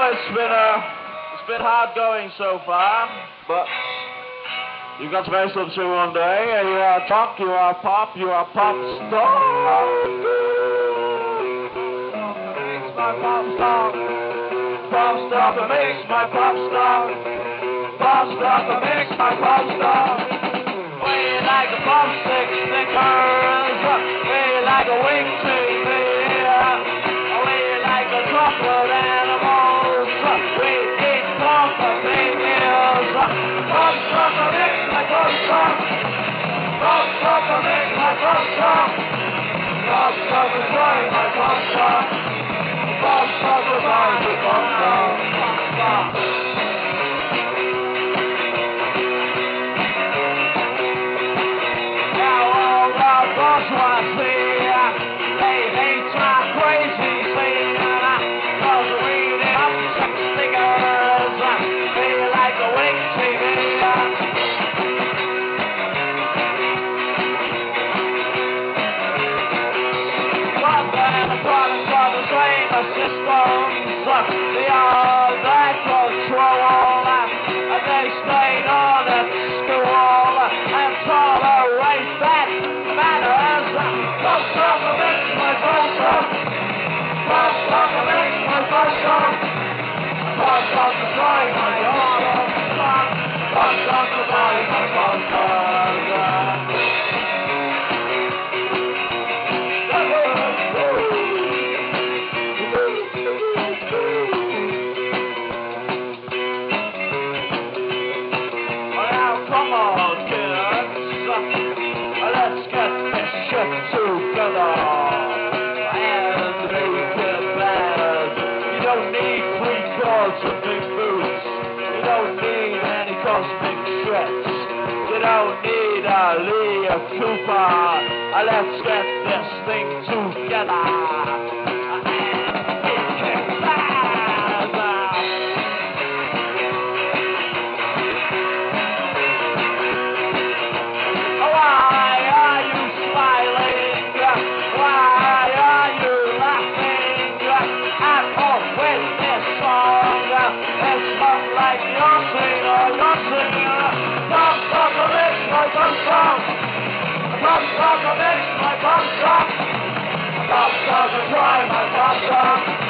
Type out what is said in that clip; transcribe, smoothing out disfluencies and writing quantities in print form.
it's been hard going so far, but you've got to face up to one day. You are pop, you are pop, you are pop star. Makes my pop star. Pop star that makes my pop star. Pop star that makes my pop star. Way like a pop stick stickers. Way like a wing TV. Way like a chocolate animals. We eat pork for babies. Pop star that makes my pop star. Pop star that makes my pop star. Pop star that drives my pop star. Pop star that drives my pop star. Pop star. They are that control, and they stayed on at school and tolerate that manners. Pop star makes my pop star. Pop star makes my pop star. Pop star to drive my pop star. Pop star to drive my pop star. Let's get this shit together and make it bad. You don't need 3 chords and big boots. You don't need any cosmic threats. You don't need a Lee Cooper. Let's get this thing together. Pop star makes my pop star. Pop star to drive my pop star.